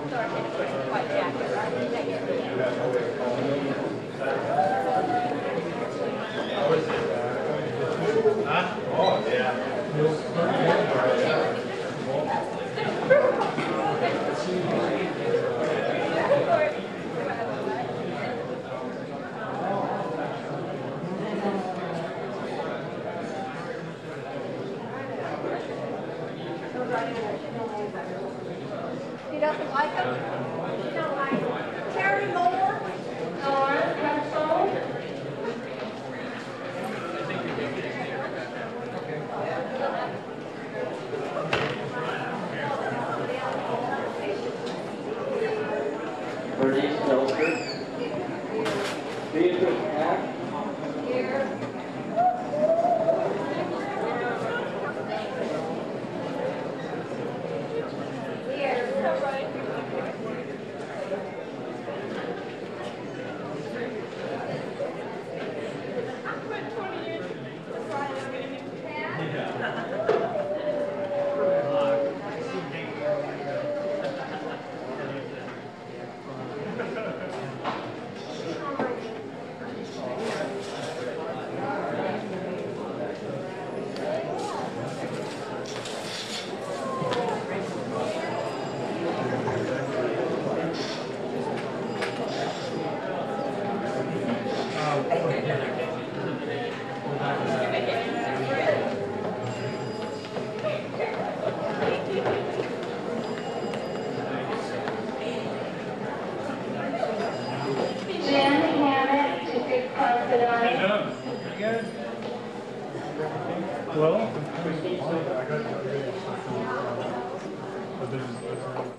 Huh? Oh, yeah. He doesn't like them? He don't like them. Terry Moore? Bernice Telford. Beatrice Hack. Here. Jen Hammett to Big Confidant. Well, I got